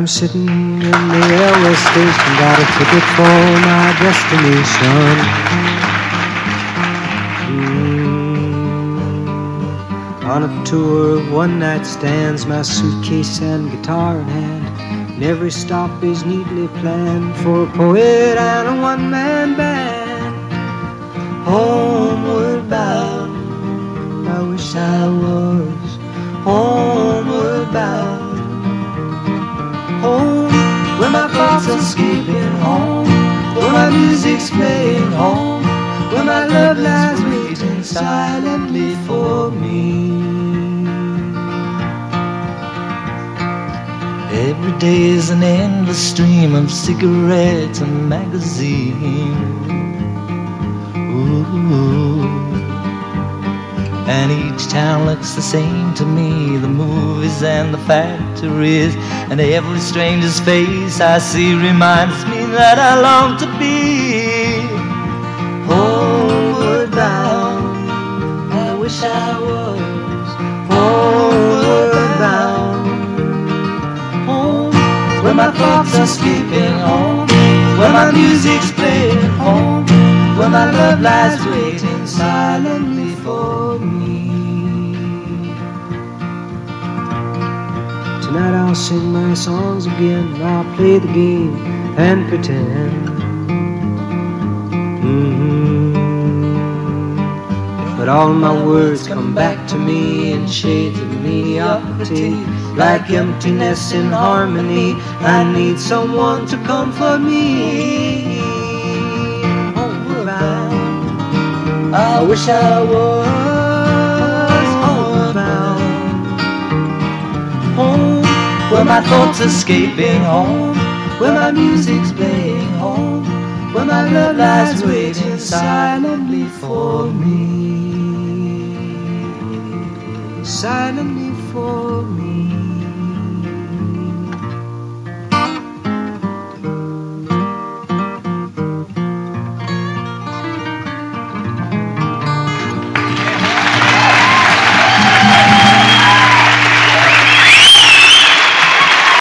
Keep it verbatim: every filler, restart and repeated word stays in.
I'm sitting in the railway station, got a ticket for my destination. Mm. On a tour of one-night stands, my suitcase and guitar in hand, and every stop is neatly planned for a poet and a one-man band. Homeward bound, I wish I was homeward bound. Home, where my thoughts are escaping. Home, where my music's playing. Home, where my love lies waiting silently for me. Every day is an endless stream of cigarettes and magazines. Ooh. And each town looks the same to me, the movies and the factories, and every stranger's face I see reminds me that I long to be homeward bound. I wish I was homeward bound. Home, where my thoughts are escaping. Home, where my music's playing. Home, where my love lies waiting silently for me. Tonight I'll sing my songs again, I'll play the game and pretend. Mm-hmm. But all my words come back to me in shades of mediocrity, like emptiness in harmony. I need someone to comfort me. Homeward bound, I wish I was homeward bound. Home, where my thoughts are escaping. Home, where my music's playing. Home, where my love lies waiting silently for me. Silently for me.